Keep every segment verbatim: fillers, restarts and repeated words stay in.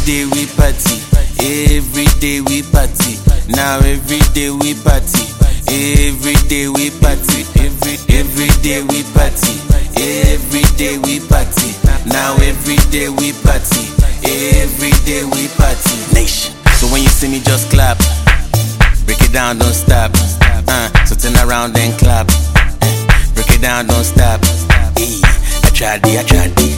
day we party, every day we party. Now every day we party, every day we party, every every day we party, every day we party. Now every day we party, every day we party. Nation. So when you see me, just clap. Break it down, don't stop. Uh, so turn around and clap. Break it down, don't stop. E, I tried it, I tried it.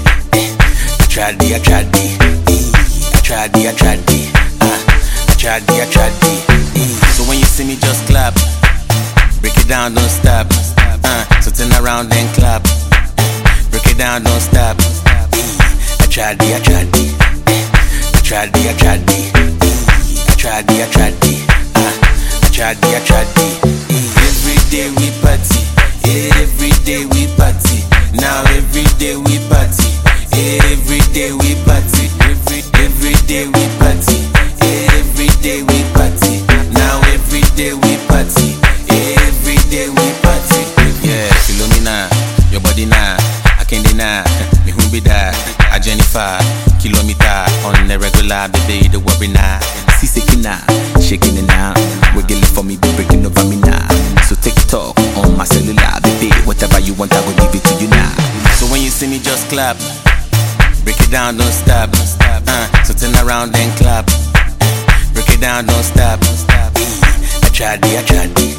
I tried it, I tried it. E, I tried it, I tried it. Uh, I tried it, I tried it. E. So when you see me, just clap. Break it down, don't stop. Uh, so turn around and clap. Break it down, don't stop. E, I tried it, I tried it. I tried it, I tried it. E, I tried it, I tried it. Uh, I tried it, I tried it. E. Every day we party. Every day we party. Now every day we party. Every day we party. Every every day we party. Every day we party. Now every day we party. Every day we party. Yeah, Philomena, your body now. I can't deny. Me who be that? I Jennifer, kilometer on the regular, baby. The worry now. See shaking now, shaking it now. Wiggling for me, be breaking over me now. So take it off on my cellular, baby. Whatever you want, I will give it to you now. So when you see me, just clap. Break it down, don't stop. Uh, so turn around and clap. Break it down, don't stop. I tried it, I tried it.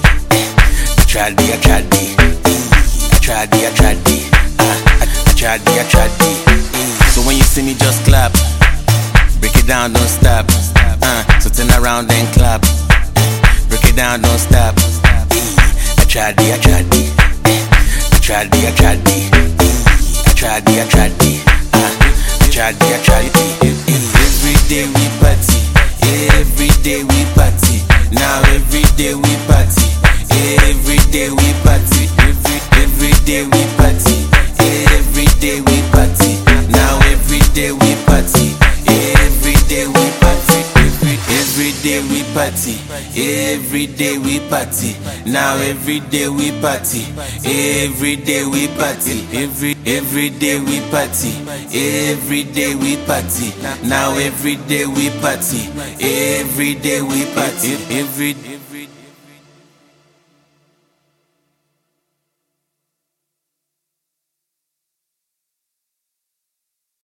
I tried it, I tried it. I tried it, I tried it. Uh, I, I tried it, I tried it. So when you see me, just clap. Break it down, don't stop. Uh, so turn around and clap. Break it down, don't stop. I tried it, I tried it. I tried it, I tried it. I tried it, I tried it. I tried it, I tried it. Every day we party. Every day we party. Now every day we party. Every day we party. Every every day we party. Every day we party. Now every day we party. Every day we party. Every every day we party. Every day we party. Now every day we party. Every day we party. Every every day we party. Every day we party. Now every day we party. Every day we party. Every